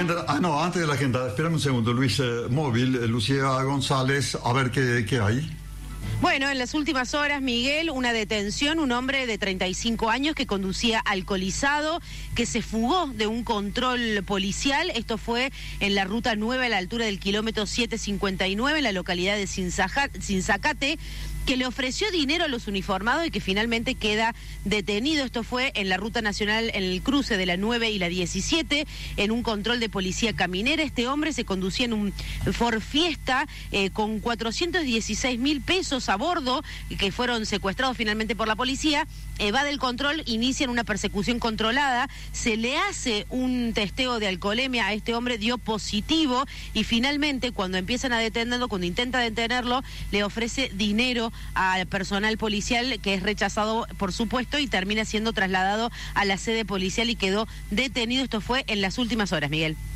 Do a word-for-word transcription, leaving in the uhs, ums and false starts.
agenda. Ah, no, antes de la agenda, espérame un segundo, Luis. Eh, móvil, eh, Lucía González, a ver qué, qué hay. Bueno, en las últimas horas, Miguel, una detención, un hombre de treinta y cinco años que conducía alcoholizado, que se fugó de un control policial. Esto fue en la ruta nueve a la altura del kilómetro setecientos cincuenta y nueve, en la localidad de Sinzacate, que le ofreció dinero a los uniformados y que finalmente queda detenido. Esto fue en la ruta nacional, en el cruce de la nueve y la diecisiete, en un control de policía caminera. Este hombre se conducía en un Ford Fiesta eh, con cuatrocientos dieciséis mil pesos a bordo, que fueron secuestrados finalmente por la policía. Eh, va del control, inician una persecución controlada, se le hace un testeo de alcoholemia a este hombre, dio positivo, y finalmente cuando empiezan a detenerlo, cuando intenta detenerlo, le ofrece dinero al personal policial, que es rechazado por supuesto, y termina siendo trasladado a la sede policial y quedó detenido. Esto fue en las últimas horas, Miguel.